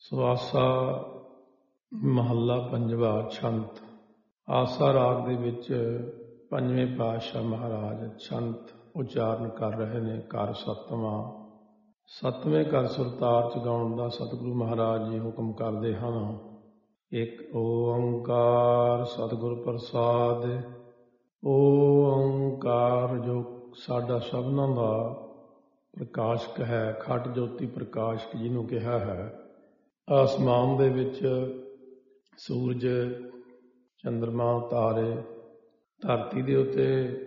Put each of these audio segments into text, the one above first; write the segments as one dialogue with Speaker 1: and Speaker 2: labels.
Speaker 1: ਸੋ ਆਸਾ ਮਹੱਲਾ ਪੰਜਵਾ ਛੰਤ। ਆਸਾ ਰਾਗ ਦੇ ਵਿੱਚ ਪੰਜਵੇਂ ਪਾਤਸ਼ਾਹ ਮਹਾਰਾਜ ਛੰਤ ਉਚਾਰਨ ਕਰ ਰਹੇ ਨੇ। ਘਰ ਸੱਤਵਾਂ। ਸੱਤਵੇਂ ਘਰ ਸੁਰਤਾਰ ਚ ਗਾਉਣ ਦਾ ਸਤਿਗੁਰੂ ਮਹਾਰਾਜ ਜੀ ਹੁਕਮ ਕਰਦੇ ਹਨ। ਇੱਕ ਓੰਕਾਰ ਸਤਿਗੁਰ ਪ੍ਰਸਾਦ। ਓੰਕਾਰ ਜੋ ਸਾਡਾ ਸਭਨਾਂ ਦਾ ਪ੍ਰਕਾਸ਼ਕ ਹੈ, ਖਟ ਜੋਤੀ ਪ੍ਰਕਾਸ਼ਕ ਜਿਹਨੂੰ ਕਿਹਾ ਹੈ। ਆਸਮਾਨ ਦੇ ਵਿੱਚ ਸੂਰਜ, ਚੰਦਰਮਾ, ਤਾਰੇ, ਧਰਤੀ ਦੇ ਉੱਤੇ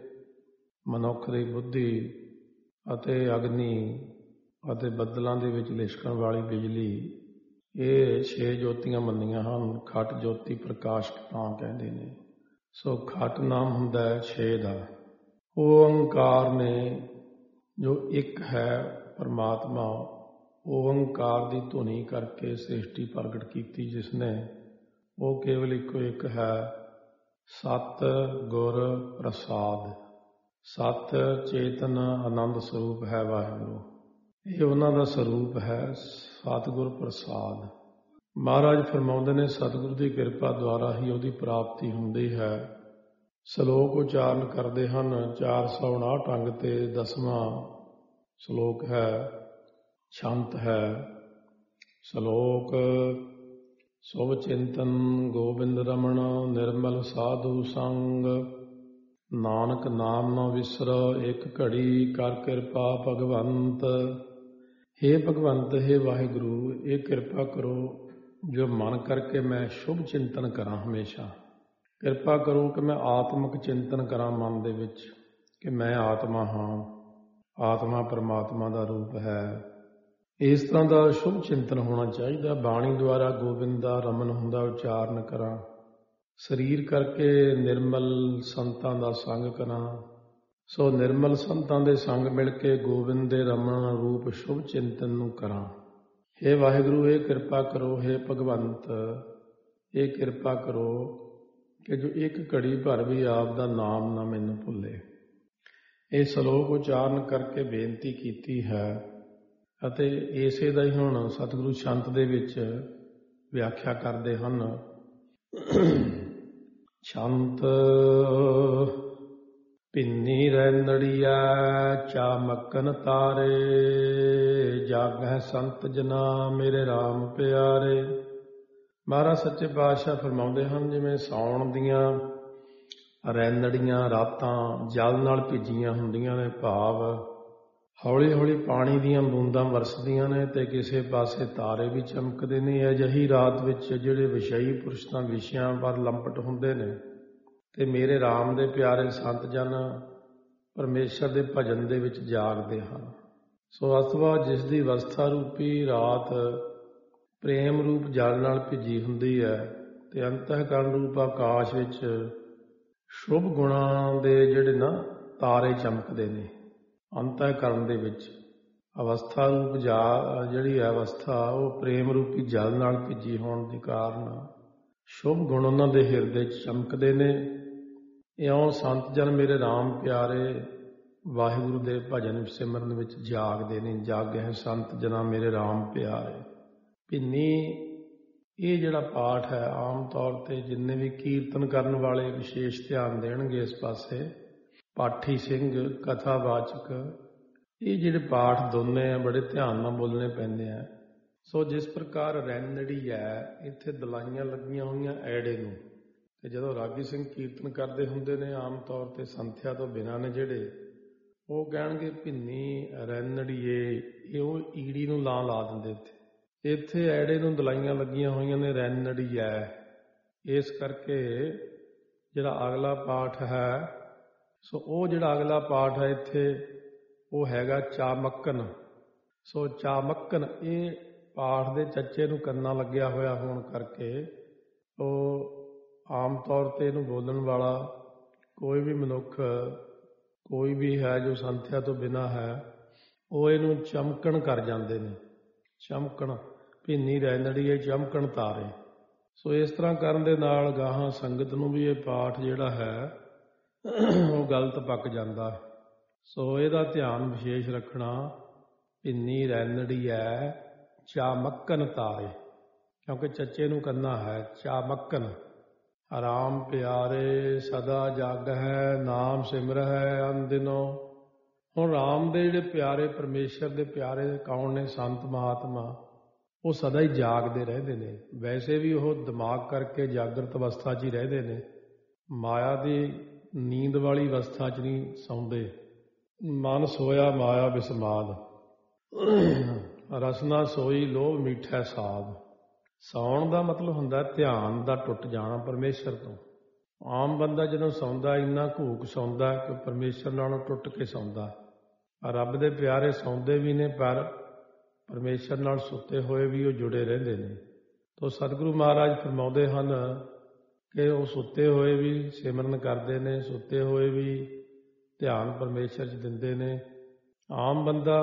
Speaker 1: ਮਨੁੱਖ ਦੀ ਬੁੱਧੀ ਅਤੇ ਅਗਨੀ ਅਤੇ ਬੱਦਲਾਂ ਦੇ ਵਿੱਚ ਲਿਸ਼ਕਣ ਵਾਲੀ ਬਿਜਲੀ, ਇਹ 6 ਜੋਤੀਆਂ ਮੰਨੀਆਂ ਹਨ। ਖਟ ਜੋਤੀ ਪ੍ਰਕਾਸ਼ਕ ਤਾਂ ਕਹਿੰਦੇ ਨੇ। ਸੋ ਖਟ ਨਾਮ ਹੁੰਦਾ ਹੈ 6 ਦਾ। ਓੰਕਾਰ ਨੇ ਜੋ ਇੱਕ ਹੈ ਪਰਮਾਤਮਾ, ਓੰਕਾਰ ਦੀ ਧੁਨੀ ਕਰਕੇ ਸ੍ਰਿਸ਼ਟੀ ਪ੍ਰਗਟ ਕੀਤੀ ਜਿਸਨੇ, ਉਹ ਕੇਵਲ ਇੱਕੋ ਇੱਕ ਹੈ। ਸਤ ਗੁਰ ਪ੍ਰਸਾਦ। ਸਤ ਚੇਤਨ ਆਨੰਦ ਸਰੂਪ ਹੈ ਵਾਹਿਗੁਰੂ। ਇਹ ਉਹਨਾਂ ਦਾ ਸਰੂਪ ਹੈ, ਸਤਿਗੁਰ ਪ੍ਰਸਾਦ। ਮਹਾਰਾਜ ਫਰਮਾਉਂਦੇ ਨੇ ਸਤਿਗੁਰੂ ਦੀ ਕਿਰਪਾ ਦੁਆਰਾ ਹੀ ਉਹਦੀ ਪ੍ਰਾਪਤੀ ਹੁੰਦੀ ਹੈ। ਸ਼ਲੋਕ ਉਚਾਰਨ ਕਰਦੇ ਹਨ 459 ਅੰਗ ਤੇ 10ਵਾਂ ਸ਼ਲੋਕ ਹੈ, ਛੰਤ ਹੈ। ਸ਼ਲੋਕ। ਸੁਭ ਚਿੰਤਨ ਗੋਬਿੰਦ ਰਮਣ, ਨਿਰਮਲ ਸਾਧੂ ਸੰਗ। ਨਾਨਕ ਨਾਮ ਨਾ ਵਿਸਰ, ਇੱਕ ਘੜੀ ਕਰ ਕਿਰਪਾ ਭਗਵੰਤ। ਹੇ ਭਗਵੰਤ, ਹੇ ਵਾਹਿਗੁਰੂ, ਇਹ ਕਿਰਪਾ ਕਰੋ ਜੋ ਮਨ ਕਰਕੇ ਮੈਂ ਸ਼ੁਭ ਚਿੰਤਨ ਕਰਾਂ। ਹਮੇਸ਼ਾ ਕਿਰਪਾ ਕਰੋ ਕਿ ਮੈਂ ਆਤਮਿਕ ਚਿੰਤਨ ਕਰਾਂ ਮਨ ਦੇ ਵਿੱਚ ਕਿ ਮੈਂ ਆਤਮਾ ਹਾਂ, ਆਤਮਾ ਪਰਮਾਤਮਾ ਦਾ ਰੂਪ ਹੈ। ਇਸ ਤਰ੍ਹਾਂ ਦਾ ਸ਼ੁਭ ਚਿੰਤਨ ਹੋਣਾ ਚਾਹੀਦਾ। ਬਾਣੀ ਦੁਆਰਾ ਗੋਬਿੰਦ ਦਾ ਰਮਨ ਹੁੰਦਾ, ਉਚਾਰਨ ਕਰਾਂ। ਸਰੀਰ ਕਰਕੇ ਨਿਰਮਲ ਸੰਤਾਂ ਦਾ ਸੰਗ ਕਰਾਂ। ਸੋ ਨਿਰਮਲ ਸੰਤਾਂ ਦੇ ਸੰਗ ਮਿਲ ਕੇ ਗੋਬਿੰਦ ਦੇ ਰਮਨ ਰੂਪ ਸ਼ੁਭ ਚਿੰਤਨ ਨੂੰ ਕਰਾਂ। ਹੇ ਵਾਹਿਗੁਰੂ, ਇਹ ਕਿਰਪਾ ਕਰੋ। ਹੇ ਭਗਵੰਤ, ਇਹ ਕਿਰਪਾ ਕਰੋ ਕਿ ਜੋ ਇੱਕ ਘੜੀ ਭਰ ਵੀ ਆਪ ਦਾ ਨਾਮ ਨਾ ਮੈਨੂੰ ਭੁੱਲੇ। ਇਹ ਸ਼ਲੋਕ ਉਚਾਰਨ ਕਰਕੇ ਬੇਨਤੀ ਕੀਤੀ ਹੈ ਅਤੇ ਇਸੇ ਦਾ ਹੀ ਹੁਣ ਸਤਿਗੁਰੂ ਛੰਤ ਦੇ ਵਿੱਚ ਵਿਆਖਿਆ ਕਰਦੇ ਹਨ। ਛੰਤ। ਭਿੰਨੀ ਰੈਣੜੀਆ ਚਾਮਕਨ ਤਾਰੇ, ਜਾਗਹਿ ਸੰਤ ਜਨਾ ਮੇਰੇ ਰਾਮ ਪਿਆਰੇ। ਮਹਾਰਾਜ ਸੱਚੇ ਪਾਤਸ਼ਾਹ ਫਰਮਾਉਂਦੇ ਹਨ ਜਿਵੇਂ ਸਾਉਣ ਦੀਆਂ ਰੈਣੜੀਆਂ ਰਾਤਾਂ ਜਲ ਨਾਲ ਭਿੱਜੀਆਂ ਹੁੰਦੀਆਂ ਨੇ, ਭਾਵ ਹੌਲੀ ਹੌਲੀ ਪਾਣੀ ਦੀਆਂ ਬੂੰਦਾਂ ਵਰਸਦੀਆਂ ਨੇ ਤੇ ਕਿਸੇ ਪਾਸੇ ਤਾਰੇ ਵੀ ਚਮਕਦੇ ਨੇ। ਅਜਿਹੀ ਰਾਤ ਵਿੱਚ ਜਿਹੜੇ ਵਿਸ਼ਈ ਪੁਰਸ਼ ਤਾਂ ਵਿਸ਼ਿਆਂ ਪਰ ਲੰਪਟ ਹੁੰਦੇ ਨੇ ਤੇ ਮੇਰੇ ਰਾਮ ਦੇ ਪਿਆਰੇ ਸੰਤ ਜਨ ਪਰਮੇਸ਼ਰ ਦੇ ਭਜਨ ਦੇ ਵਿੱਚ ਜਾਗਦੇ ਹਨ। ਸੋ ਅਥਵਾ ਜਿਸ ਦੀ ਅਵਸਥਾ ਰੂਪੀ ਰਾਤ ਪ੍ਰੇਮ ਰੂਪ ਜਲ ਨਾਲ ਭਿੱਜੀ ਹੁੰਦੀ ਹੈ ਤੇ ਅੰਤଃਕਰਨ ਰੂਪ ਆਕਾਸ਼ ਵਿੱਚ ਸ਼ੁਭ ਗੁਣਾਂ ਦੇ ਜਿਹੜੇ ਨਾ ਤਾਰੇ ਚਮਕਦੇ ਨੇ। ਅੰਤःਕਰਨ ਦੇ ਵਿੱਚ ਅਵਸਥਾ ਰੂਪ ਜਿਹੜੀ ਹੈ ਅਵਸਥਾ, ਉਹ ਪ੍ਰੇਮ ਰੂਪੀ ਜਲ ਨਾਲ ਭਿੱਜੀ ਹੋਣ ਦੇ ਕਾਰਨ ਸ਼ੁਭ ਗੁਣ ਉਹਨਾਂ ਦੇ ਹਿਰਦੇ 'ਚ ਚਮਕਦੇ ਨੇ। ਇਉਂ ਸੰਤ ਜਨ ਮੇਰੇ ਰਾਮ ਪਿਆਰੇ ਵਾਹਿਗੁਰੂ ਦੇ ਭਜਨ ਸਿਮਰਨ ਵਿੱਚ ਜਾਗਦੇ ਨੇ। ਜਾਗਹਿ ਸੰਤ ਜਨਾ ਮੇਰੇ ਰਾਮ ਪਿਆਰੇ। ਭਿੰਨੀ, ਇਹ ਜਿਹੜਾ ਪਾਠ ਹੈ ਆਮ ਤੌਰ ਤੇ ਜਿੰਨੇ ਵੀ ਕੀਰਤਨ ਕਰਨ ਵਾਲੇ ਵਿਸ਼ੇਸ਼ ਧਿਆਨ ਦੇਣਗੇ ਇਸ ਪਾਸੇ। ਪਾਠੀ ਸਿੰਘ, ਕਥਾਵਾਚਕ, ਇਹ ਜਿਹੜੇ ਪਾਠ ਦੋਨੇ ਆ ਬੜੇ ਧਿਆਨ ਨਾਲ ਬੋਲਣੇ ਪੈਂਦੇ ਆ। ਸੋ ਜਿਸ ਪ੍ਰਕਾਰ ਰੈਣੜੀ ਹੈ, ਇੱਥੇ ਦਲਾਈਆਂ ਲੱਗੀਆਂ ਹੋਈਆਂ ਐੜੇ ਨੂੰ, ਤੇ ਜਦੋਂ ਰਾਗੀ ਸਿੰਘ ਕੀਰਤਨ ਕਰਦੇ ਹੁੰਦੇ ਨੇ ਆਮ ਤੌਰ ਤੇ ਸੰਥਿਆ ਤੋਂ ਬਿਨਾਂ ਨੇ ਜਿਹੜੇ, ਉਹ ਕਹਿਣਗੇ ਭਿੰਨੀ ਰੈਣੜੀਏ, ਇਹ ਉਹ ਈੜੀ ਨੂੰ ਲਾ ਦਿੰਦੇ। ਇੱਥੇ ਐੜੇ ਨੂੰ ਦਲਾਈਆਂ ਲੱਗੀਆਂ ਹੋਈਆਂ ਨੇ, ਰੈਣੜੀ ਹੈ। ਇਸ ਕਰਕੇ ਜਿਹੜਾ ਅਗਲਾ ਪਾਠ ਹੈ, ਸੋ ਉਹ ਜਿਹੜਾ ਅਗਲਾ ਪਾਠ ਹੈ ਇੱਥੇ ਉਹ ਹੈਗਾ ਚਾਮਕਨ। ਸੋ ਚਾਮਕਨ, ਇਹ ਪਾਠ ਦੇ ਚੱਚੇ ਨੂੰ ਕੰਨਾ ਲੱਗਿਆ ਹੋਇਆ ਹੋਣ ਕਰਕੇ ਉਹ ਆਮ ਤੌਰ ਤੇ ਇਹਨੂੰ ਬੋਲਣ ਵਾਲਾ ਕੋਈ ਵੀ ਮਨੁੱਖ, ਕੋਈ ਵੀ ਹੈ ਜੋ ਸੰਥਿਆ ਤੋਂ ਬਿਨਾਂ ਹੈ, ਉਹ ਇਹਨੂੰ ਚਮਕਣ ਕਰ ਜਾਂਦੇ ਨੇ। ਚਮਕਣ, ਭਿੰਨੀ ਰੈਣੜੀਏ ਚਮਕਣ ਤਾਰੇ। ਸੋ ਇਸ ਤਰ੍ਹਾਂ ਕਰਨ ਦੇ ਨਾਲ ਗਾਹਾਂ ਸੰਗਤ ਨੂੰ ਵੀ ਇਹ ਪਾਠ ਜਿਹੜਾ ਹੈ ਉਹ ਗਲਤ ਪੱਕ ਜਾਂਦਾ। ਸੋ ਇਹਦਾ ਧਿਆਨ ਵਿਸ਼ੇਸ਼ ਰੱਖਣਾ। ਭਿੰਨੀ ਰੈਣੜੀ ਹੈ ਚਾਮਕਨ ਤਾਰੇ। ਕਿਉਂਕਿ ਚੱਚੇ ਨੂੰ ਕਰਨਾ ਹੈ ਚਾਮੱਕਨ। ਰਾਮ ਪਿਆਰੇ ਸਦਾ ਜਾਗਹਿ, ਨਾਮ ਸਿਮਰਹਿ ਅਨਦਿਨੋ। ਹੁਣ ਰਾਮ ਦੇ ਜਿਹੜੇ ਪਿਆਰੇ, ਪਰਮੇਸ਼ਰ ਦੇ ਪਿਆਰੇ ਕੌਣ ਨੇ? ਸੰਤ ਮਹਾਤਮਾ। ਉਹ ਸਦਾ ਹੀ ਜਾਗਦੇ ਰਹਿੰਦੇ ਨੇ। ਵੈਸੇ ਵੀ ਉਹ ਦਿਮਾਗ ਕਰਕੇ ਜਾਗਰਤ ਅਵਸਥਾ 'ਚ ਹੀ ਰਹਿੰਦੇ ਨੇ, ਮਾਇਆ ਦੀ ਨੀਂਦ ਵਾਲੀ ਅਵਸਥਾ 'ਚ ਨਹੀਂ ਸੌਂਦੇ। ਮਨ ਸੋਇਆ ਮਾਇਆ ਬਿਸਮਾਦ, ਰਸਨਾ ਸੋਈ ਲੋਭ ਮਿੱਠਾ ਸਾਧ। ਸੌਣ ਦਾ ਮਤਲਬ ਹੁੰਦਾ ਧਿਆਨ ਦਾ ਟੁੱਟ ਜਾਣਾ ਪਰਮੇਸ਼ਰ ਤੋਂ। ਆਮ ਬੰਦਾ ਜਦੋਂ ਸੌਂਦਾ ਇੰਨਾ ਘੂਕ ਸੌਂਦਾ ਕਿ ਪਰਮੇਸ਼ਰ ਨਾਲੋਂ ਟੁੱਟ ਕੇ ਸੌਂਦਾ। ਰੱਬ ਦੇ ਪਿਆਰੇ ਸੌਂਦੇ ਵੀ ਨੇ, ਪਰ ਪਰਮੇਸ਼ਰ ਨਾਲ ਸੁੱਤੇ ਹੋਏ ਵੀ ਉਹ ਜੁੜੇ ਰਹਿੰਦੇ ਨੇ। ਤੋ ਸਤਿਗੁਰੂ ਮਹਾਰਾਜ ਫਰਮਾਉਂਦੇ ਹਨ ਕਿ ਉਹ ਸੁੱਤੇ ਹੋਏ ਵੀ ਸਿਮਰਨ ਕਰਦੇ ਨੇ, ਸੁੱਤੇ ਹੋਏ ਵੀ ਧਿਆਨ ਪਰਮੇਸ਼ਰ 'ਚ ਦਿੰਦੇ ਨੇ। ਆਮ ਬੰਦਾ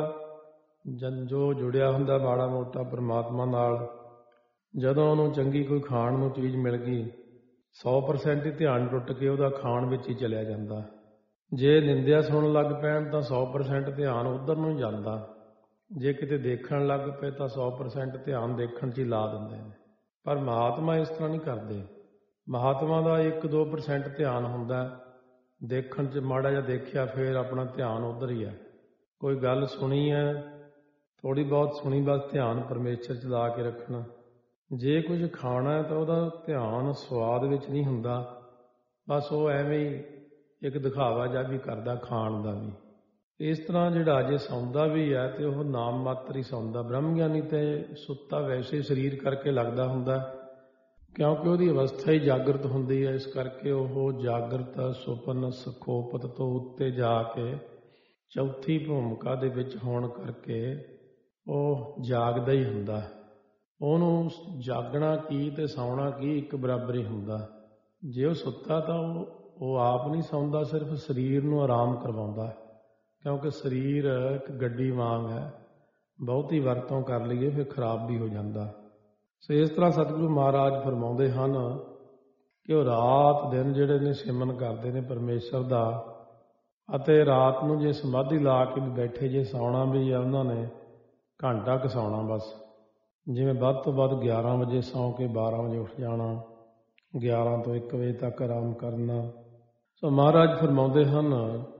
Speaker 1: ਜੋ ਜੁੜਿਆ ਹੁੰਦਾ ਮਾੜਾ ਮੋਟਾ ਪਰਮਾਤਮਾ ਨਾਲ, ਜਦੋਂ ਉਹਨੂੰ ਚੰਗੀ ਕੋਈ ਖਾਣ ਨੂੰ ਚੀਜ਼ ਮਿਲ ਗਈ 100% ਹੀ ਧਿਆਨ ਟੁੱਟ ਕੇ ਉਹਦਾ ਖਾਣ ਵਿੱਚ ਹੀ ਚਲਿਆ ਜਾਂਦਾ। ਜੇ ਨਿੰਦਿਆ ਸੁਣਨ ਲੱਗ ਪੈਣ ਤਾਂ 100% ਧਿਆਨ ਉੱਧਰ ਨੂੰ ਜਾਂਦਾ। ਜੇ ਕਿਤੇ ਦੇਖਣ ਲੱਗ ਪਏ ਤਾਂ 100% ਧਿਆਨ ਦੇਖਣ 'ਚ ਹੀ ਲਾ ਦਿੰਦੇ ਨੇ। ਪਰ ਮਹਾਤਮਾ ਇਸ ਤਰ੍ਹਾਂ ਨਹੀਂ ਕਰਦੇ। ਮਹਾਤਮਾ ਦਾ 1-2% ਧਿਆਨ ਹੁੰਦਾ, ਦੇਖਣ 'ਚ ਮਾੜਾ ਜਿਹਾ ਦੇਖਿਆ ਫਿਰ ਆਪਣਾ ਧਿਆਨ ਉੱਧਰ ਹੀ ਹੈ। ਕੋਈ ਗੱਲ ਸੁਣੀ ਹੈ, ਥੋੜ੍ਹੀ ਬਹੁਤ ਸੁਣੀ, ਬਸ ਧਿਆਨ ਪਰਮੇਸ਼ਰ 'ਚ ਲਾ ਕੇ ਰੱਖਣਾ। ਜੇ ਕੁਝ ਖਾਣਾ ਹੈ ਤਾਂ ਉਹਦਾ ਧਿਆਨ ਸਵਾਦ ਵਿੱਚ ਨਹੀਂ ਹੁੰਦਾ, ਬਸ ਉਹ ਐਵੇਂ ਹੀ ਇੱਕ ਦਿਖਾਵਾ ਜਿਹਾ ਵੀ ਕਰਦਾ ਖਾਣ ਦਾ ਵੀ। ਇਸ ਤਰ੍ਹਾਂ ਜਿਹੜਾ ਜੇ ਸੌਂਦਾ ਵੀ ਹੈ ਤੇ ਉਹ ਨਾਮ ਮਾਤਰ ਹੀ ਸੌਂਦਾ। ਬ੍ਰਹਮ ਗਿਆਨੀ ਤੇ ਸੁੱਤਾ ਵੈਸੇ ਸਰੀਰ ਕਰਕੇ ਲੱਗਦਾ ਹੁੰਦਾ, ਕਿਉਂਕਿ ਉਹਦੀ ਅਵਸਥਾ ਹੀ ਜਾਗਰਤ ਹੁੰਦੀ ਹੈ। ਇਸ ਕਰਕੇ ਉਹ ਜਾਗਰਤ ਸੁਪਨ ਸਖੋਪਤ ਤੋਂ ਉੱਤੇ ਜਾ ਕੇ ਚੌਥੀ ਭੂਮਿਕਾ ਦੇ ਵਿੱਚ ਹੋਣ ਕਰਕੇ ਉਹ ਜਾਗਦਾ ਹੀ ਹੁੰਦਾ। ਉਹਨੂੰ ਜਾਗਣਾ ਕੀ ਤੇ ਸੌਣਾ ਕੀ ਇੱਕ ਬਰਾਬਰ ਹੀ ਹੁੰਦਾ। ਜੇ ਉਹ ਸੁੱਤਾ ਤਾਂ ਉਹ ਆਪ ਨਹੀਂ ਸੌਂਦਾ, ਸਿਰਫ ਸਰੀਰ ਨੂੰ ਆਰਾਮ ਕਰਵਾਉਂਦਾ, ਕਿਉਂਕਿ ਸਰੀਰ ਇੱਕ ਗੱਡੀ ਵਾਂਗ ਹੈ, ਬਹੁਤੀ ਵਰਤੋਂ ਕਰ ਲਈਏ ਫਿਰ ਖਰਾਬ ਵੀ ਹੋ ਜਾਂਦਾ। ਸੋ ਇਸ ਤਰ੍ਹਾਂ ਸਤਿਗੁਰੂ ਮਹਾਰਾਜ ਫਰਮਾਉਂਦੇ ਹਨ ਕਿ ਉਹ ਰਾਤ ਦਿਨ ਜਿਹੜੇ ਨੇ ਸਿਮਰਨ ਕਰਦੇ ਨੇ ਪਰਮੇਸ਼ਰ ਦਾ, ਅਤੇ ਰਾਤ ਨੂੰ ਜੇ ਸਮਾਧੀ ਲਾ ਕੇ ਵੀ ਬੈਠੇ, ਜੇ ਸੌਣਾ ਵੀ ਹੈ ਉਹਨਾਂ ਨੇ ਘੰਟਾ ਕੁ ਸੌਣਾ ਬਸ। ਜਿਵੇਂ ਵੱਧ ਤੋਂ ਵੱਧ 11 ਵਜੇ ਸੌਂ ਕੇ 12 ਵਜੇ ਉੱਠ ਜਾਣਾ, 11 ਤੋਂ 1 ਵਜੇ ਤੱਕ ਆਰਾਮ ਕਰਨਾ। ਸੋ ਮਹਾਰਾਜ ਫਰਮਾਉਂਦੇ ਹਨ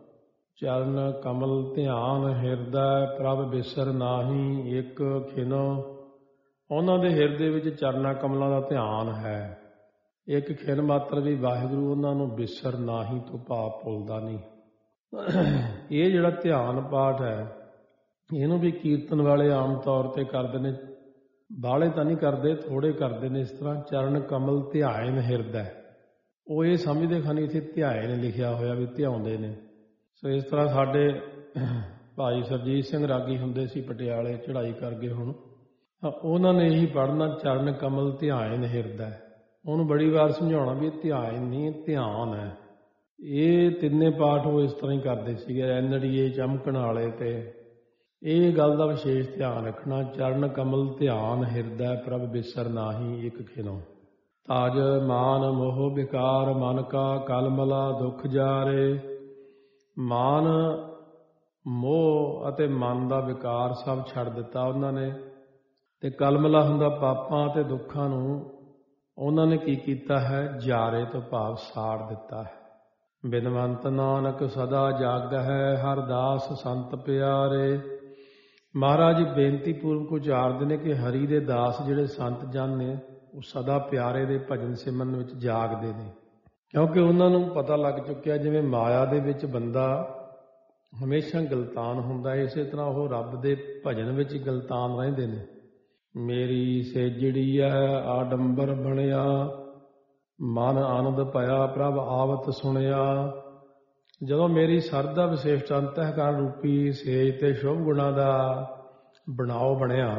Speaker 1: ਚਰਨ ਕਮਲ ਧਿਆਨ ਹਿਰਦੈ ਪ੍ਰਭ ਬਿਸਰ ਨਾਹੀ ਇੱਕ ਖਿਨੋ। ਉਹਨਾਂ ਦੇ ਹਿਰਦੇ ਵਿੱਚ ਚਰਨਾ ਕਮਲਾਂ ਦਾ ਧਿਆਨ ਹੈ, ਇੱਕ ਖਿਨ ਮਾਤਰ ਵੀ ਵਾਹਿਗੁਰੂ ਉਹਨਾਂ ਨੂੰ ਬਿਸਰ ਨਾਹੀ ਤੋਂ ਭਾਵ ਭੁੱਲਦਾ ਨਹੀਂ। ਇਹ ਜਿਹੜਾ ਧਿਆਨ ਪਾਠ ਹੈ ਇਹਨੂੰ ਵੀ ਕੀਰਤਨ ਵਾਲੇ ਆਮ ਤੌਰ ਤੇ ਕਰਦੇ ਨੇ, ਬਾਹਲੇ ਤਾਂ ਨਹੀਂ ਕਰਦੇ, ਥੋੜੇ ਕਰਦੇ ਨੇ। ਇਸ ਤਰ੍ਹਾਂ ਚਰਨ ਕਮਲ ਧਿਆਇਨ ਹਿਰਦੈ, ਉਹ ਇਹ ਸਮਝਦੇ ਖਾਨੀ ਇੱਥੇ ਧਿਆਇਨ ਲਿਖਿਆ ਹੋਇਆ ਵੀ ਧਿਆਉਂਦੇ ਨੇ। ਸੋ ਇਸ ਤਰ੍ਹਾਂ ਸਾਡੇ ਭਾਈ ਸਰਜੀਤ ਸਿੰਘ ਰਾਗੀ ਹੁੰਦੇ ਸੀ ਪਟਿਆਲੇ, ਚੜ੍ਹਾਈ ਕਰ ਗਏ ਹੁਣ, ਉਹਨਾਂ ਨੇ ਇਹੀ ਪੜ੍ਹਨਾ ਚਰਨ ਕਮਲ ਧਿਆਇਨ ਹਿਰਦੈ। ਉਹਨੂੰ ਬੜੀ ਵਾਰ ਸਮਝਾਉਣਾ ਵੀ ਇਹ ਧਿਆਇਨ ਨਹੀਂ, ਧਿਆਨ ਹੈ। ਇਹ ਤਿੰਨੇ ਪਾਠ ਉਹ ਇਸ ਤਰ੍ਹਾਂ ਹੀ ਕਰਦੇ ਸੀਗੇ, ਐਨੜੀਏ ਚਮਕਣ ਵਾਲੇ। ਤੇ ਇਹ ਗੱਲ ਦਾ ਵਿਸ਼ੇਸ਼ ਧਿਆਨ ਰੱਖਣਾ, ਚਰਨ ਕਮਲ ਧਿਆਨ ਹਿਰਦੈ ਪ੍ਰਭ ਬਿਸਰ ਨਾਹੀ ਇੱਕ ਖਿਨੋ। ਤਾਜ ਮਾਨ ਮੋਹ ਵਿਕਾਰ ਮਨ ਕਾ ਕਲਮਲਾ ਦੁੱਖ ਜਾਰੇ। ਮਾਨ ਮੋਹ ਅਤੇ ਮਨ ਦਾ ਵਿਕਾਰ ਸਭ ਛੱਡ ਦਿੱਤਾ ਉਹਨਾਂ ਨੇ, ਤੇ ਕਲਮਲਾ ਹੁੰਦਾ ਪਾਪਾਂ ਅਤੇ ਦੁੱਖਾਂ ਨੂੰ ਉਹਨਾਂ ਨੇ ਕੀ ਕੀਤਾ ਹੈ? ਜਾਰੇ ਤੋਂ ਭਾਵ ਸਾੜ ਦਿੱਤਾ ਹੈ। ਬਿਨਵੰਤ ਨਾਨਕ ਸਦਾ ਜਾਗਹਿ ਹਰਿ ਦਾਸ ਸੰਤ ਪਿਆਰੇ। ਮਹਾਰਾਜ ਜੀ ਬੇਨਤੀ ਪੂਰਵਕ ਉਚਾਰਦੇ ਨੇ ਕਿ ਹਰੀ ਦੇ ਦਾਸ ਜਿਹੜੇ ਸੰਤ ਜਨ ਨੇ ਉਹ ਸਦਾ ਪਿਆਰੇ ਦੇ ਭਜਨ ਸਿਮਰਨ ਵਿੱਚ ਜਾਗਦੇ ਨੇ, ਕਿਉਂਕਿ ਉਹਨਾਂ ਨੂੰ ਪਤਾ ਲੱਗ ਚੁੱਕਿਆ ਜਿਵੇਂ ਮਾਇਆ ਦੇ ਵਿੱਚ ਬੰਦਾ ਹਮੇਸ਼ਾ ਗਲਤਾਨ ਹੁੰਦਾ, ਇਸੇ ਤਰ੍ਹਾਂ ਉਹ ਰੱਬ ਦੇ ਭਜਨ ਵਿੱਚ ਹੀ ਗਲਤਾਨ ਰਹਿੰਦੇ ਨੇ। ਮੇਰੀ ਸੇਜੜੀ ਹੈ ਆਡੰਬਰ ਬਣਿਆ, ਮਨ ਆਨੰਦ ਭਇਆ ਪ੍ਰਭ ਆਵਤ ਸੁਣਿਆ। ਜਦੋਂ ਮੇਰੀ ਸਰਦਾ ਵਿਸ਼ੇਸ਼ਟ ਅੰਤਹਿਕਰਨ ਰੂਪੀ ਸੇਜ ਤੇ ਸ਼ੁਭ ਗੁਣਾਂ ਦਾ ਬਣਾਓ ਬਣਿਆ,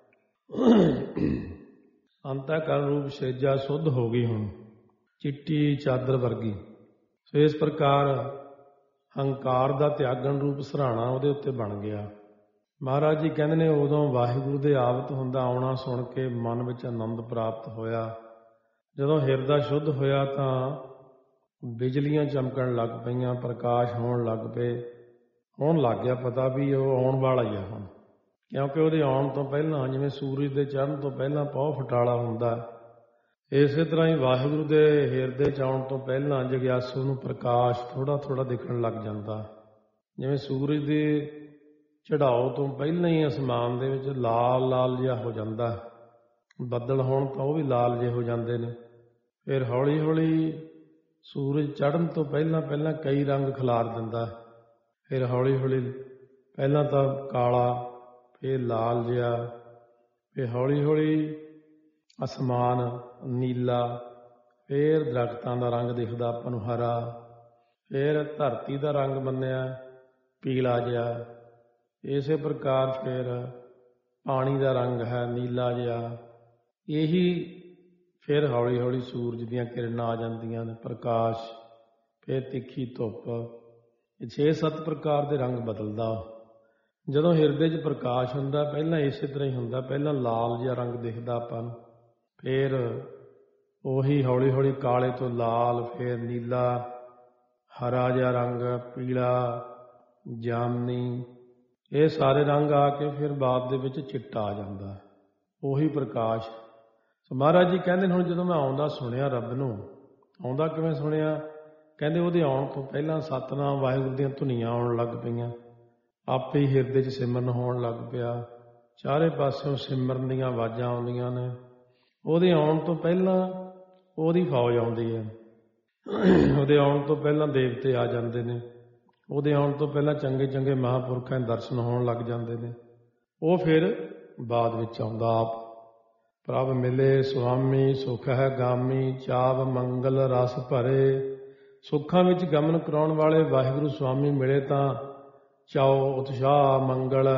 Speaker 1: ਅੰਤਹਿਕਰਨ ਰੂਪ ਸੇਜਾ ਸੁੱਧ ਹੋ ਗਈ ਹੁਣ ਚਿੱਟੀ ਚਾਦਰ ਵਰਗੀ। ਸੋ ਇਸ ਪ੍ਰਕਾਰ ਹੰਕਾਰ ਦਾ ਤਿਆਗਣ ਰੂਪ ਸਰਾਣਾ ਉਹਦੇ ਉੱਤੇ ਬਣ ਗਿਆ। ਮਹਾਰਾਜ ਜੀ ਕਹਿੰਦੇ ਨੇ ਉਦੋਂ ਵਾਹਿਗੁਰੂ ਦੇ ਆਵਤ ਹੁੰਦਾ ਆਉਣਾ ਸੁਣ ਕੇ ਮਨ ਵਿੱਚ ਆਨੰਦ ਪ੍ਰਾਪਤ ਹੋਇਆ। ਜਦੋਂ ਹਿਰਦਾ ਸ਼ੁੱਧ ਹੋਇਆ ਤਾਂ ਬਿਜਲੀਆਂ ਚਮਕਣ ਲੱਗ ਪਈਆਂ, ਪ੍ਰਕਾਸ਼ ਹੋਣ ਲੱਗ ਪਏ, ਹੋਣ ਲੱਗ ਗਿਆ ਪਤਾ ਵੀ ਉਹ ਆਉਣ ਵਾਲਾ ਹੀ ਆ ਹੁਣ। ਕਿਉਂਕਿ ਉਹਦੇ ਆਉਣ ਤੋਂ ਪਹਿਲਾਂ ਜਿਵੇਂ ਸੂਰਜ ਦੇ ਚੜ੍ਹਨ ਤੋਂ ਪਹਿਲਾਂ ਪਹੁ ਫਟਾਲਾ ਹੁੰਦਾ, ਇਸੇ ਤਰ੍ਹਾਂ ਹੀ ਵਾਹਿਗੁਰੂ ਦੇ ਹਿਰਦੇ 'ਚ ਆਉਣ ਤੋਂ ਪਹਿਲਾਂ ਜਗਿਆਸੂ ਨੂੰ ਪ੍ਰਕਾਸ਼ ਥੋੜ੍ਹਾ ਥੋੜ੍ਹਾ ਦਿਖਣ ਲੱਗ ਜਾਂਦਾ। ਜਿਵੇਂ ਸੂਰਜ ਦੇ ਚੜ੍ਹਾਓ ਤੋਂ ਪਹਿਲਾਂ ਹੀ ਅਸਮਾਨ ਦੇ ਵਿੱਚ ਲਾਲ ਲਾਲ ਜਿਹਾ ਹੋ ਜਾਂਦਾ, ਬੱਦਲ ਹੋਣ ਤਾਂ ਉਹ ਵੀ ਲਾਲ ਜਿਹੇ ਹੋ ਜਾਂਦੇ ਨੇ। ਫਿਰ ਹੌਲੀ ਹੌਲੀ ਸੂਰਜ ਚੜ੍ਹਨ ਤੋਂ ਪਹਿਲਾਂ ਪਹਿਲਾਂ ਕਈ ਰੰਗ ਖਿਲਾਰ ਦਿੰਦਾ, ਫਿਰ ਹੌਲੀ ਹੌਲੀ ਪਹਿਲਾਂ ਤਾਂ ਕਾਲਾ, ਫਿਰ ਲਾਲ ਜਿਹਾ, ਫਿਰ ਹੌਲੀ ਹੌਲੀ ਅਸਮਾਨ ਨੀਲਾ, ਫਿਰ ਦਰਖਤਾਂ ਦਾ ਰੰਗ ਦਿਖਦਾ ਆਪਾਂ ਨੂੰ ਹਰਾ, ਫਿਰ ਧਰਤੀ ਦਾ ਰੰਗ ਮੰਨਿਆ ਪੀਲਾ ਜਿਹਾ, ਇਸੇ ਪ੍ਰਕਾਰ ਫਿਰ ਪਾਣੀ ਦਾ ਰੰਗ ਹੈ ਨੀਲਾ ਜਿਹਾ। ਇਹੀ ਫਿਰ ਹੌਲੀ ਹੌਲੀ ਸੂਰਜ ਦੀਆਂ ਕਿਰਨਾਂ ਆ ਜਾਂਦੀਆਂ ਨੇ, ਪ੍ਰਕਾਸ਼, ਫਿਰ ਤਿੱਖੀ ਧੁੱਪ, 6-7 ਪ੍ਰਕਾਰ ਦੇ ਰੰਗ ਬਦਲਦਾ। ਜਦੋਂ ਹਿਰਦੇ 'ਚ ਪ੍ਰਕਾਸ਼ ਹੁੰਦਾ ਪਹਿਲਾਂ ਇਸੇ ਤਰ੍ਹਾਂ ਹੀ ਹੁੰਦਾ, ਪਹਿਲਾਂ ਲਾਲ ਜਿਹਾ ਰੰਗ ਦਿਖਦਾ ਆਪਾਂ ਨੂੰ, ਫਿਰ ਉਹੀ ਹੌਲੀ ਹੌਲੀ ਕਾਲੇ ਤੋਂ ਲਾਲ, ਫਿਰ ਨੀਲਾ, ਹਰਾ ਜਿਹਾ ਰੰਗ, ਪੀਲਾ, ਜਾਮਨੀ, ਇਹ ਸਾਰੇ ਰੰਗ ਆ ਕੇ ਫਿਰ ਬਾਅਦ ਦੇ ਵਿੱਚ ਚਿੱਟਾ ਆ ਜਾਂਦਾ, ਉਹੀ ਪ੍ਰਕਾਸ਼। ਮਹਾਰਾਜ ਜੀ ਕਹਿੰਦੇ ਨੇ ਹੁਣ ਜਦੋਂ ਮੈਂ ਆਉਂਦਾ ਸੁਣਿਆ ਰੱਬ ਨੂੰ, ਆਉਂਦਾ ਕਿਵੇਂ ਸੁਣਿਆ? ਕਹਿੰਦੇ ਉਹਦੇ ਆਉਣ ਤੋਂ ਪਹਿਲਾਂ ਸਤਿਨਾਮ ਵਾਹਿਗੁਰੂ ਦੀਆਂ ਧੁਨੀਆਂ ਆਉਣ ਲੱਗ ਪਈਆਂ, ਆਪੇ ਹੀ ਹਿਰਦੇ 'ਚ ਸਿਮਰਨ ਹੋਣ ਲੱਗ ਪਿਆ, ਚਾਰੇ ਪਾਸਿਓਂ ਸਿਮਰਨ ਦੀਆਂ ਆਵਾਜ਼ਾਂ ਆਉਂਦੀਆਂ ਨੇ। ਉਹਦੇ ਆਉਣ ਤੋਂ ਪਹਿਲਾਂ ਉਹਦੀ ਫੌਜ ਆਉਂਦੀ ਹੈ, ਉਹਦੇ ਆਉਣ ਤੋਂ ਪਹਿਲਾਂ ਦੇਵਤੇ ਆ ਜਾਂਦੇ ਨੇ, ਉਹਦੇ ਆਉਣ ਤੋਂ ਪਹਿਲਾਂ ਚੰਗੇ ਚੰਗੇ ਮਹਾਂਪੁਰਖਾਂ ਦੇ ਦਰਸ਼ਨ ਹੋਣ ਲੱਗ ਜਾਂਦੇ ਨੇ। ਉਹ ਫਿਰ ਬਾਅਦ ਵਿੱਚ ਆਉਂਦਾ ਆਪ। ਪ੍ਰਭ ਮਿਲੇ ਸੁਆਮੀ ਸੁਖ ਹੈ ਗਾਮੀ, ਚਾਵ ਮੰਗਲ ਰਸ ਭਰੇ। ਸੁੱਖਾਂ ਵਿੱਚ ਗਮਨ ਕਰਾਉਣ ਵਾਲੇ ਵਾਹਿਗੁਰੂ ਸੁਆਮੀ ਮਿਲੇ ਤਾਂ ਚਾਓ ਉਤਸ਼ਾਹ ਮੰਗਲ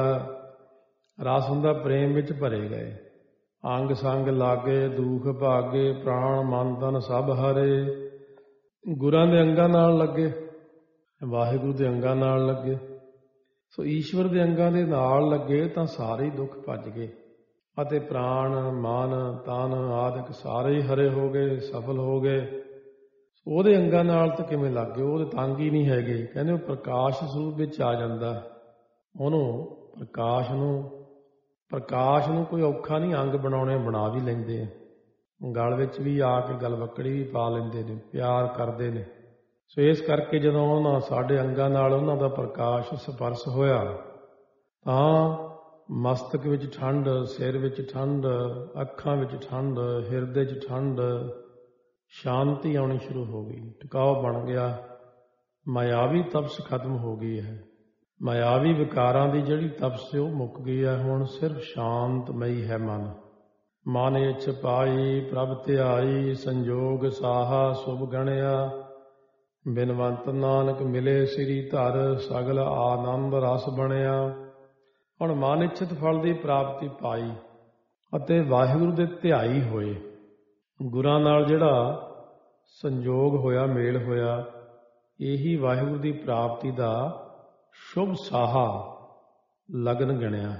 Speaker 1: ਰਸ ਹੁੰਦਾ, ਪ੍ਰੇਮ ਵਿੱਚ ਭਰੇ ਗਏ। ਅੰਗ ਸੰਗ ਲਾਗੇ ਦੁਖ ਭਾਗੇ, ਪ੍ਰਾਣ ਮਨ ਤਨ ਸਭ ਹਰੇ। ਗੁਰਾਂ ਦੇ ਅੰਗਾਂ ਨਾਲ ਲੱਗੇ, ਵਾਹਿਗੁਰੂ ਦੇ ਅੰਗਾਂ ਨਾਲ ਲੱਗੇ, ਸੋ ਈਸ਼ਵਰ ਦੇ ਅੰਗਾਂ ਦੇ ਨਾਲ ਲੱਗੇ ਤਾਂ ਸਾਰੇ ਦੁੱਖ ਭੱਜ ਗਏ, ਅਤੇ ਪ੍ਰਾਣ ਮਨ ਤਨ ਆਦਿਕ ਸਾਰੇ ਹੀ ਹਰੇ ਹੋ ਗਏ, ਸਫਲ ਹੋ ਗਏ। ਉਹਦੇ ਅੰਗਾਂ ਨਾਲ ਤਾਂ ਕਿਵੇਂ ਲੱਗ ਗਏ? ਉਹਦੇ ਤਾਂ ਅੰਗ ਹੀ ਨਹੀਂ ਹੈਗੇ। ਕਹਿੰਦੇ ਉਹ ਪ੍ਰਕਾਸ਼ ਸਰੂਪ ਵਿੱਚ ਆ ਜਾਂਦਾ, ਉਹਨੂੰ ਪ੍ਰਕਾਸ਼ ਨੂੰ ਕੋਈ ਔਖਾ ਨਹੀਂ, ਅੰਗ ਬਣਾਉਣੇ ਬਣਾ ਵੀ ਲੈਂਦੇ ਆ, ਗਲ ਵਿੱਚ ਵੀ ਆ ਕੇ ਗਲਵੱਕੜੀ ਵੀ ਪਾ ਲੈਂਦੇ ਨੇ, ਪਿਆਰ ਕਰਦੇ ਨੇ। ਸੋ ਇਸ ਕਰਕੇ ਜਦੋਂ ਉਹਨਾਂ ਸਾਡੇ ਅੰਗਾਂ ਨਾਲ ਉਹਨਾਂ ਦਾ ਪ੍ਰਕਾਸ਼ ਸਪਰਸ਼ ਹੋਇਆ ਤਾਂ ਮਸਤਕ ਵਿੱਚ ਠੰਡ, ਸਿਰ ਵਿੱਚ ਠੰਡ, ਅੱਖਾਂ ਵਿੱਚ ਠੰਡ, ਹਿਰਦੇ 'ਚ ਠੰਡ, ਸ਼ਾਂਤੀ ਆਉਣੀ ਸ਼ੁਰੂ ਹੋ ਗਈ, ਟਿਕਾਓ ਬਣ ਗਿਆ, ਮਾਇਆਵੀ ਤਪਸ ਖਤਮ ਹੋ ਗਈ ਹੈ। ਮਾਇਆਵੀ ਵਿਕਾਰਾਂ ਦੀ ਜਿਹੜੀ ਤਪਸ ਉਹ ਮੁੱਕ ਗਈ ਹੈ, ਹੁਣ ਸਿਰਫ ਸ਼ਾਂਤਮਈ ਹੈ ਮਨ। ਮਨ ਇੱਛ ਪਾਈ ਪ੍ਰਭ ਧਿਆਈ, ਸੰਜੋਗ ਸਾਹਾ ਸੁਭ ਗਣਿਆ। ਬਿਨਵੰਤ ਨਾਨਕ ਮਿਲੇ ਸ੍ਰੀ ਧਰ, ਸਗਲ ਆਨੰਦ ਰਸ ਬਣਿਆ। ਹੁਣ ਮਨ ਇੱਛਤ ਫਲ ਦੀ ਪ੍ਰਾਪਤੀ ਪਾਈ ਅਤੇ ਵਾਹਿਗੁਰੂ ਦੇ ਧਿਆਈ ਹੋਏ। ਗੁਰਾਂ ਨਾਲ ਜਿਹੜਾ ਸੰਜੋਗ ਹੋਇਆ, ਮੇਲ ਹੋਇਆ, ਇਹੀ ਵਾਹਿਗੁਰੂ ਦੀ ਪ੍ਰਾਪਤੀ ਦਾ ਸ਼ੁਭ ਸਾਹਾ ਲਗਨ ਗਿਣਿਆ।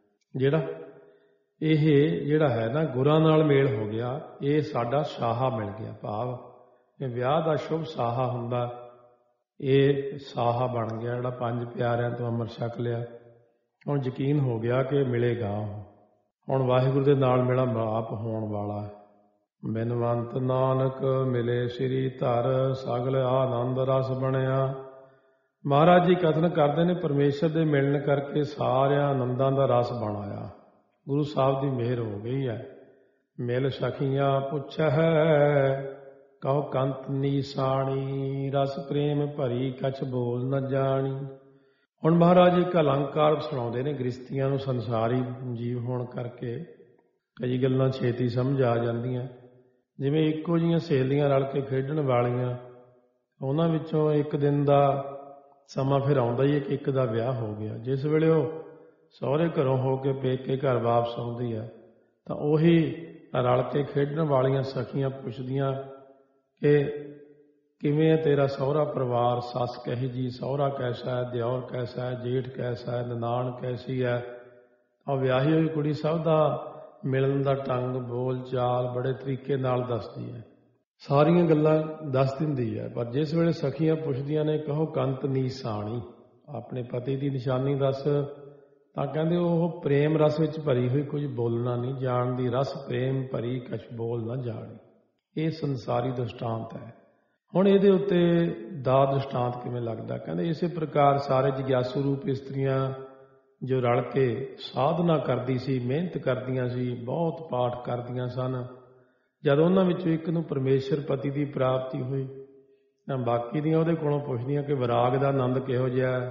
Speaker 1: ਜਿਹੜਾ ਹੈ ਨਾ, ਗੁਰਾਂ ਨਾਲ ਮੇਲ ਹੋ ਗਿਆ, ਇਹ ਸਾਡਾ ਸਾਹਾ ਮਿਲ ਗਿਆ। ਭਾਵ ਇਹ ਵਿਆਹ ਦਾ ਸ਼ੁਭ ਸਾਹਾ ਹੁੰਦਾ, ਇਹ ਸਾਹਾ ਬਣ ਗਿਆ, ਜਿਹੜਾ 5 ਪਿਆਰਿਆਂ ਤੋਂ ਅੰਮ੍ਰਿਤ ਛਕ ਲਿਆ। ਹੁਣ ਯਕੀਨ ਹੋ ਗਿਆ ਕਿ ਮਿਲੇਗਾ, ਹੁਣ ਵਾਹਿਗੁਰੂ ਦੇ ਨਾਲ ਮੇਰਾ ਮਿਲਾਪ ਹੋਣ ਵਾਲਾ ਹੈ। ਬਿਨਵੰਤ ਨਾਨਕ ਮਿਲੇ ਸ੍ਰੀ ਧਰ, ਸਗਲ ਆਨੰਦ ਰਸ ਬਣਿਆ। ਮਹਾਰਾਜ ਜੀ ਕਥਨ ਕਰਦੇ ਨੇ, ਪਰਮੇਸ਼ਰ ਦੇ ਮਿਲਣ ਕਰਕੇ ਸਾਰਿਆਂ ਆਨੰਦਾਂ ਦਾ ਰਸ ਬਣ ਆਇਆ। ਗੁਰੂ ਸਾਹਿਬ ਦੀ ਮਿਹਰ ਹੋ ਗਈ ਹੈ। ਮਿਲ ਸਖੀਆਂ ਪੁੱਛੈ, ਕਹੋ ਕੰਤ ਨੀਸਾਣੀ, ਰਸ ਪ੍ਰੇਮ ਭਰੀ ਕਛ ਬੋਲ ਨ ਜਾਣੀ। ਹੁਣ ਮਹਾਰਾਜ ਇੱਕ ਅਲੰਕਾਰ ਸੁਣਾਉਂਦੇ ਨੇ ਗ੍ਰਸਤੀਆਂ ਨੂੰ। ਸੰਸਾਰੀ ਜੀਵ ਹੋਣ ਕਰਕੇ ਕਈ ਗੱਲਾਂ ਛੇਤੀ ਸਮਝ ਆ ਜਾਂਦੀਆਂ। ਜਿਵੇਂ ਇੱਕੋ ਜਿਹੀਆਂ ਸਹੇਲੀਆਂ ਰਲ ਕੇ ਖੇਡਣ ਵਾਲੀਆਂ, ਉਹਨਾਂ ਵਿੱਚੋਂ ਇੱਕ ਦਿਨ ਦਾ ਸਮਾਂ ਫਿਰ ਆਉਂਦਾ ਹੀ ਹੈ ਕਿ ਇੱਕ ਦਾ ਵਿਆਹ ਹੋ ਗਿਆ। ਜਿਸ ਵੇਲੇ ਉਹ ਸਹੁਰੇ ਘਰੋਂ ਹੋ ਕੇ ਪੇਕੇ ਘਰ ਵਾਪਸ ਆਉਂਦੀ ਹੈ ਤਾਂ ਉਹੀ ਰਲ ਕੇ ਖੇਡਣ ਵਾਲੀਆਂ ਸਖੀਆਂ ਪੁੱਛਦੀਆਂ ਕਿ ਕਿਵੇਂ ਹੈ ਤੇਰਾ ਸਹੁਰਾ ਪਰਿਵਾਰ, ਸੱਸ ਕਹੀ ਜੀ, ਸਹੁਰਾ ਕੈਸਾ ਹੈ, ਦਿਓਰ ਕੈਸਾ ਹੈ, ਜੇਠ ਕੈਸਾ ਹੈ, ਨਨਾਣ ਕੈਸੀ ਹੈ। ਤਾਂ ਵਿਆਹੀ ਹੋਈ ਕੁੜੀ ਸਭ ਦਾ ਮਿਲਣ ਦਾ ਢੰਗ, ਬੋਲ ਚਾਲ ਬੜੇ ਤਰੀਕੇ ਨਾਲ ਦੱਸਦੀ ਹੈ, ਸਾਰੀਆਂ ਗੱਲਾਂ ਦੱਸ ਦਿੰਦੀ ਹੈ। ਪਰ ਜਿਸ ਵੇਲੇ ਸਖੀਆਂ ਪੁੱਛਦੀਆਂ ਨੇ, ਕਹੋ ਕੰਤ ਨੀਸਾਣੀ, ਆਪਣੇ ਪਤੀ ਦੀ ਨਿਸ਼ਾਨੀ ਦੱਸ, ਤਾਂ ਕਹਿੰਦੇ ਉਹ ਪ੍ਰੇਮ ਰਸ ਵਿੱਚ ਭਰੀ ਹੋਈ ਕੁਝ ਬੋਲਣਾ ਨਹੀਂ ਜਾਣਦੀ, ਰਸ ਪ੍ਰੇਮ ਭਰੀ ਕਛ ਬੋਲ ਨਾ ਜਾਣੀ। ਇਹ ਸੰਸਾਰੀ ਦ੍ਰਿਸ਼ਟਾਂਤ ਹੈ। ਹੁਣ ਇਹਦੇ ਉੱਤੇ ਦਾ ਦ੍ਰਿਸ਼ਟਾਂਤ ਕਿਵੇਂ ਲੱਗਦਾ? ਕਹਿੰਦੇ ਇਸੇ ਪ੍ਰਕਾਰ ਸਾਰੇ ਜਗਿਆਸੂ ਰੂਪ ਇਸਤਰੀਆਂ ਜੋ ਰਲ ਕੇ ਸਾਧਨਾ ਕਰਦੀ ਸੀ, ਮਿਹਨਤ ਕਰਦੀਆਂ ਸੀ, ਬਹੁਤ ਪਾਠ ਕਰਦੀਆਂ ਸਨ, ਜਦ ਉਹਨਾਂ ਵਿੱਚੋਂ ਇੱਕ ਨੂੰ ਪਰਮੇਸ਼ਰ ਪਤੀ ਦੀ ਪ੍ਰਾਪਤੀ ਹੋਈ ਤਾਂ ਬਾਕੀ ਦੀਆਂ ਉਹਦੇ ਕੋਲੋਂ ਪੁੱਛਦੀਆਂ ਕਿ ਵਿਰਾਗ ਦਾ ਆਨੰਦ ਕਿਹੋ ਜਿਹਾ,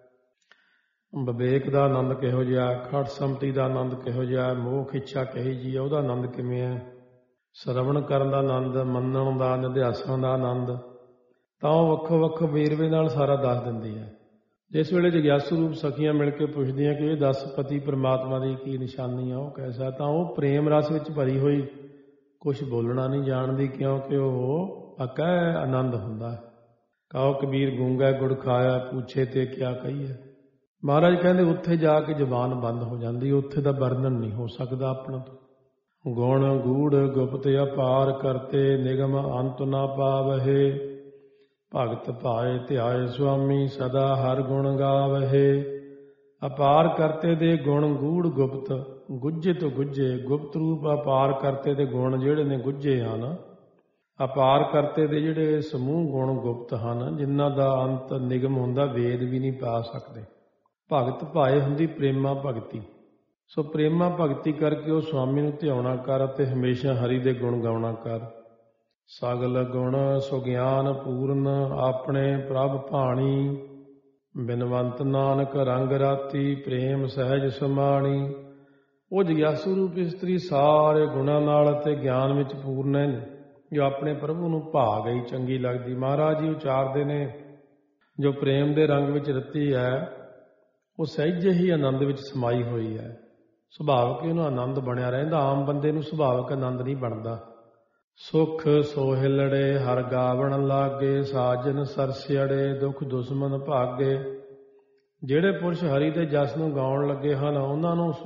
Speaker 1: ਵਿਵੇਕ ਦਾ ਆਨੰਦ ਕਿਹੋ ਜਿਹਾ, ਖਟ ਸੰਮਤੀ ਦਾ ਆਨੰਦ ਕਿਹੋ ਜਿਹਾ, ਮੋਖ ਇੱਛਾ ਕਹੀ ਜੀ ਉਹਦਾ ਆਨੰਦ ਕਿਵੇਂ ਹੈ, ਸਰਵਣ ਕਰਨ ਦਾ ਆਨੰਦ, ਮੰਨਣ ਦਾ, ਨਿਧਿਆਸਣ ਦਾ ਆਨੰਦ, ਤਾਂ ਉਹ ਵੱਖੋ ਵੱਖ ਵੇਰਵੇ ਨਾਲ ਸਾਰਾ ਦੱਸ ਦਿੰਦੀ ਹੈ। ਜਿਸ ਵੇਲੇ ਜਗਿਆਸੂ ਰੂਪ ਸਖੀਆਂ ਮਿਲ ਕੇ ਪੁੱਛਦੀਆਂ ਕਿ ਇਹ ਦੱਸ ਪਤੀ ਪਰਮਾਤਮਾ ਦੀ ਕੀ ਨਿਸ਼ਾਨੀ ਆ, ਉਹ ਕੈਸਾ, ਤਾਂ ਉਹ ਪ੍ਰੇਮ ਰਸ ਵਿੱਚ ਭਰੀ ਹੋਈ ਕੁਛ ਬੋਲਣਾ ਨਹੀਂ ਜਾਣਦੀ, ਕਿਉਂਕਿ ਉਹ ਅਕਹਿ ਆਨੰਦ ਹੁੰਦਾ। ਕਹੋ ਕਬੀਰ ਗੂੰਗਾ ਗੁੜ ਖਾਇਆ, ਪੁੱਛੇ ਤੇ ਕਿਆ ਕਹੀਏ। ਮਹਾਰਾਜ ਕਹਿੰਦੇ ਉੱਥੇ ਜਾ ਕੇ ਜ਼ੁਬਾਨ ਬੰਦ ਹੋ ਜਾਂਦੀ, ਉੱਥੇ ਦਾ ਵਰਣਨ ਨਹੀਂ ਹੋ ਸਕਦਾ ਆਪਣਾ ਤੋਂ। ਗੁਣ ਗੂੜ ਗੁਪਤ ਅਪਾਰ ਕਰਤੇ, ਨਿਗਮ ਅੰਤ ਨਾ ਪਾਵਹਿ, ਭਗਤ ਭਾਏ ਧਿਆਏ ਸੁਆਮੀ, ਸਦਾ ਹਰ ਗੁਣ ਗਾਵਹਿ। ਅਪਾਰ ਕਰਤੇ ਦੇ ਗੁਣ ਗੂੜ ਗੁਪਤ, ਗੁੱਝੇ ਤੋਂ ਗੁੱਝੇ, ਗੁਪਤ ਰੂਪ ਅਪਾਰ ਕਰਤੇ ਦੇ ਗੁਣ ਜਿਹੜੇ ਨੇ ਗੁੱਝੇ ਹਨ, ਅਪਾਰ ਕਰਤੇ ਦੇ ਜਿਹੜੇ ਸਮੂਹ ਗੁਣ ਗੁਪਤ ਹਨ, ਜਿਨ੍ਹਾਂ ਦਾ ਅੰਤ ਨਿਗਮ ਹੁੰਦਾ, ਵੇਦ ਵੀ ਨਹੀਂ ਪਾ ਸਕਦੇ। ਭਗਤ ਭਾਏ ਹੁੰਦੀ ਪ੍ਰੇਮਾ ਭਗਤੀ, ਸੋ ਪ੍ਰੇਮਾ ਭਗਤੀ ਕਰਕੇ ਉਹ ਸੁਆਮੀ ਨੂੰ ਧਿਆਉਣਾ ਕਰ ਅਤੇ ਹਮੇਸ਼ਾ ਹਰੀ ਦੇ ਗੁਣ ਗਾਉਣਾ ਕਰ। ਸਗਲ ਗੁਣ ਸੁਗਿਆਨ ਪੂਰਨ, ਆਪਣੇ ਪ੍ਰਭ ਭਾਣੀ, ਬਿਨਵੰਤ ਨਾਨਕ ਰੰਗ ਰਾਤੀ, ਪ੍ਰੇਮ ਸਹਿਜ ਸਮਾਣੀ। ਉਹ ਜਗਿਆਸੂ ਰੂਪ ਇਸਤਰੀ ਸਾਰੇ ਗੁਣਾਂ ਨਾਲ ਅਤੇ ਗਿਆਨ ਵਿੱਚ ਪੂਰਨ ਹੈ, ਜੋ ਆਪਣੇ ਪ੍ਰਭੂ ਨੂੰ ਭਾ ਗਈ, ਚੰਗੀ ਲੱਗਦੀ। ਮਹਾਰਾਜ ਜੀ ਉਚਾਰਦੇ ਨੇ ਜੋ ਪ੍ਰੇਮ ਦੇ ਰੰਗ ਵਿੱਚ ਰਤੀ ਹੈ, ਉਹ ਸਹਿਜੇ ਹੀ ਆਨੰਦ ਵਿੱਚ ਸਮਾਈ ਹੋਈ ਹੈ। ਸੁਭਾਵਕ ਉਹਨੂੰ ਆਨੰਦ ਬਣਿਆ ਰਹਿੰਦਾ, ਆਮ ਬੰਦੇ ਨੂੰ ਸੁਭਾਵਕ ਆਨੰਦ ਨਹੀਂ ਬਣਦਾ। ਸੁਖ ਸੋਹਿਲੜੇ ਹਰ ਗਾਵਣ ਲਾਗੇ, ਸਾਜਨ ਸਰਸਿਅੜੇ ਦੁੱਖ ਦੁਸ਼ਮਨ ਭਾਗੇ। ਜਿਹੜੇ ਪੁਰਸ਼ ਹਰੀ ਦੇ ਜਸ ਨੂੰ ਗਾਉਣ ਲੱਗੇ ਹਨ, ਉਹਨਾਂ ਨੂੰ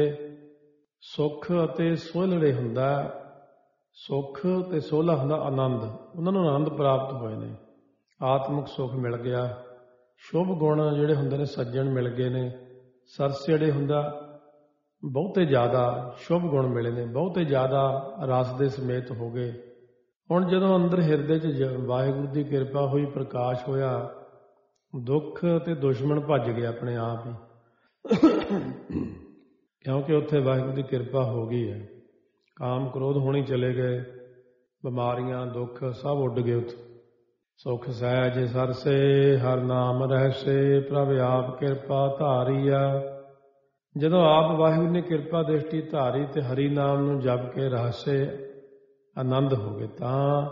Speaker 1: ਸੁਖ ਅਤੇ ਸੋਹਿਲੜੇ ਹੁੰਦਾ, ਸੁਖ ਤੇ ਸੋਹਲਾ ਹੁੰਦਾ ਆਨੰਦ, ਉਹਨਾਂ ਨੂੰ ਆਨੰਦ ਪ੍ਰਾਪਤ ਹੋਏ ਨੇ, ਆਤਮਿਕ ਸੁਖ ਮਿਲ ਗਿਆ। ਸ਼ੁਭ ਗੁਣ ਜਿਹੜੇ ਹੁੰਦੇ ਨੇ ਸੱਜਣ ਮਿਲ ਗਏ ਨੇ। ਸਰਸਿਅੜੇ ਹੁੰਦਾ ਬਹੁਤੇ ਜ਼ਿਆਦਾ ਸ਼ੁਭ ਗੁਣ ਮਿਲੇ ਨੇ, ਬਹੁਤੇ ਜ਼ਿਆਦਾ ਰਸ ਦੇ ਸਮੇਤ ਹੋ ਗਏ। ਹੁਣ ਜਦੋਂ ਅੰਦਰ ਹਿਰਦੇ 'ਚ ਵਾਹਿਗੁਰੂ ਦੀ ਕਿਰਪਾ ਹੋਈ, ਪ੍ਰਕਾਸ਼ ਹੋਇਆ, ਦੁੱਖ ਤੇ ਦੁਸ਼ਮਣ ਭੱਜ ਗਏ ਆਪਣੇ ਆਪ ਹੀ, ਕਿਉਂਕਿ ਉੱਥੇ ਵਾਹਿਗੁਰੂ ਦੀ ਕਿਰਪਾ ਹੋ ਗਈ ਹੈ। ਕਾਮ ਕ੍ਰੋਧ ਹੋਣੀ ਚਲੇ ਗਏ, ਬਿਮਾਰੀਆਂ ਦੁੱਖ ਸਭ ਉੱਡ ਗਏ ਉੱਥੇ। ਸੁਖ ਸਹਿਜ ਸਰਸੇ ਹਰ ਨਾਮ ਰਹਿਸੇ, ਪ੍ਰਭ ਆਪ ਕਿਰਪਾ ਧਾਰੀਆ। ਜਦੋਂ ਆਪ ਵਾਹਿਗੁਰੂ ਨੇ ਕਿਰਪਾ ਦ੍ਰਿਸ਼ਟੀ ਧਾਰੀ ਤੇ ਹਰੀ ਨਾਮ ਨੂੰ ਜਪ ਕੇ ਰਹਸੇ ਆਨੰਦ ਹੋ ਗਏ, ਤਾਂ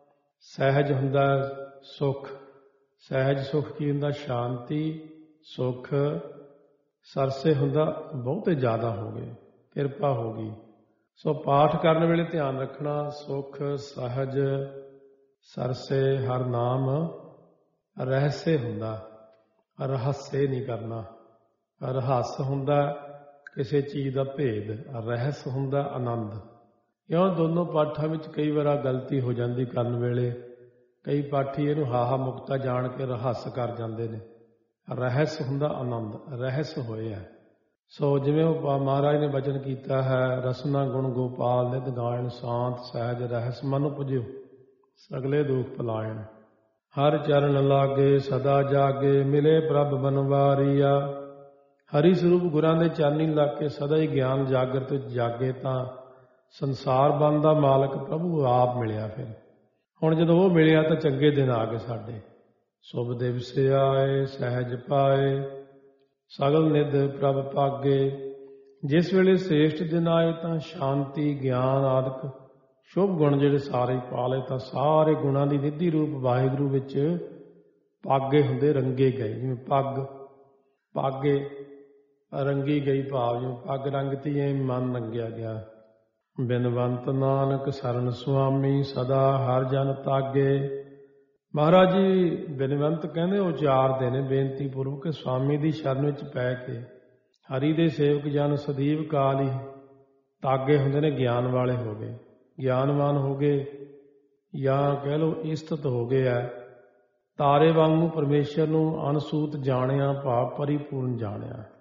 Speaker 1: ਸਹਿਜ ਹੁੰਦਾ ਸੁਖ। ਸਹਿਜ ਸੁਖ ਕੀ ਹੁੰਦਾ? ਸ਼ਾਂਤੀ ਸੁਖ। ਸਰਸੇ ਹੁੰਦਾ ਬਹੁਤੇ ਜ਼ਿਆਦਾ ਹੋ ਗਏ, ਕਿਰਪਾ ਹੋ ਗਈ। ਸੋ ਪਾਠ ਕਰਨ ਵੇਲੇ ਧਿਆਨ ਰੱਖਣਾ, ਸੁਖ ਸਹਿਜ ਸਰਸੇ ਹਰ ਨਾਮ ਰਹਿਸੇ ਹੁੰਦਾ, ਰਹੱਸੇ ਨਹੀਂ ਕਰਨਾ। ਰਹੱਸ ਹੁੰਦਾ ਕਿਸੇ ਚੀਜ਼ ਦਾ ਭੇਦ, ਰਹਿਸ ਹੁੰਦਾ ਆਨੰਦ। ਇਉਂ ਦੋਨੋਂ ਪਾਠਾਂ ਵਿੱਚ ਕਈ ਵਾਰ ਗਲਤੀ ਹੋ ਜਾਂਦੀ ਕਰਨ ਵੇਲੇ। ਕਈ ਪਾਠੀ ਇਹਨੂੰ ਹਾਹਾ ਮੁਕਤਾ ਜਾਣ ਕੇ ਰਹੱਸ ਕਰ ਜਾਂਦੇ ਨੇ। ਰਹਿਸ ਹੁੰਦਾ ਆਨੰਦ, ਰਹਿਸ ਹੋਇਆ। ਸੋ ਜਿਵੇਂ ਉਹ ਮਹਾਰਾਜ ਨੇ ਬਚਨ ਕੀਤਾ ਹੈ, ਰਸਨਾ ਗੁਣ ਗੋਪਾਲ ਨਿਤ ਗਾਇਣ, ਸ਼ਾਂਤ ਸਹਿਜ ਰਹਿਸ ਮਨ ਉਪਜਿਓ, ਸਗਲੇ ਦੁਖ ਭੁਲਾਇਣ। ਹਰ ਚਰਨ ਲਾਗੇ ਸਦਾ ਜਾਗੇ, ਮਿਲੇ ਪ੍ਰਭ ਬਨਵਾਰੀਆ। ਹਰੀ ਸਰੂਪ ਗੁਰਾਂ ਦੇ ਚਾਨੀ ਲੱਗ ਕੇ ਸਦਾ ਹੀ ਗਿਆਨ ਜਾਗਰਤ ਵਿੱਚ ਜਾਗੇ, ਤਾਂ ਸੰਸਾਰ ਬੰਦ ਦਾ ਮਾਲਕ ਪ੍ਰਭੂ ਆਪ ਮਿਲਿਆ। ਫਿਰ ਹੁਣ ਜਦੋਂ ਉਹ ਮਿਲਿਆ ਤਾਂ ਚੰਗੇ ਦਿਨ ਆ ਗਏ ਸਾਡੇ। ਸੁਭ ਦਿਵਸ ਆਏ ਸਹਿਜ ਪਾਏ, ਸਗਲ ਨਿਧ ਪ੍ਰਭ ਪਾਗੇ। ਜਿਸ ਵੇਲੇ ਸ੍ਰੇਸ਼ਟ ਦਿਨ ਆਏ ਤਾਂ ਸ਼ਾਂਤੀ ਗਿਆਨ ਆਦਿਕ ਸ਼ੁਭ ਗੁਣ ਜਿਹੜੇ ਸਾਰੇ ਪਾ ਲਏ, ਤਾਂ ਸਾਰੇ ਗੁਣਾਂ ਦੀ ਨਿਧੀ ਰੂਪ ਵਾਹਿਗੁਰੂ ਵਿੱਚ ਪਾਗੇ ਹੁੰਦੇ, ਰੰਗੇ ਗਏ। ਜਿਵੇਂ ਪੱਗ ਪਾਗੇ ਰੰਗੀ ਗਈ, ਭਾਵ ਜਿਵੇਂ ਪੱਗ ਰੰਗਤੀ ਐ ਮਨ ਰੰਗਿਆ ਗਿਆ। ਬਿਨਵੰਤ ਨਾਨਕ ਸਰਨ ਸੁਆਮੀ, ਸਦਾ ਹਰ ਜਨ ਤਾਗੇ। ਮਹਾਰਾਜ ਜੀ ਬਿਨਵੰਤ ਕਹਿੰਦੇ ਉਚਾਰਦੇ ਨੇ ਬੇਨਤੀ ਪੂਰਵਕ ਕਿ ਸੁਆਮੀ ਦੀ ਸ਼ਰਨ ਵਿੱਚ ਪੈ ਕੇ ਹਰੀ ਦੇ ਸੇਵਕ ਜਨ ਸਦੀਵ ਕਾਲ ਹੀ ਤਾਗੇ ਹੁੰਦੇ ਨੇ, ਗਿਆਨ ਵਾਲੇ ਹੋ ਗਏ, ਗਿਆਨਵਾਨ ਹੋ ਗਏ, ਜਾਂ ਕਹਿ ਲਓ ਇਸਤਤ ਹੋ ਗਏ ਹੈ। ਤਾਰੇ ਵਾਂਗੂ ਪਰਮੇਸ਼ਰ ਨੂੰ ਅਨਸੂਤ ਜਾਣਿਆ, ਭਾਵ ਪਰਿਪੂਰਨ ਜਾਣਿਆ।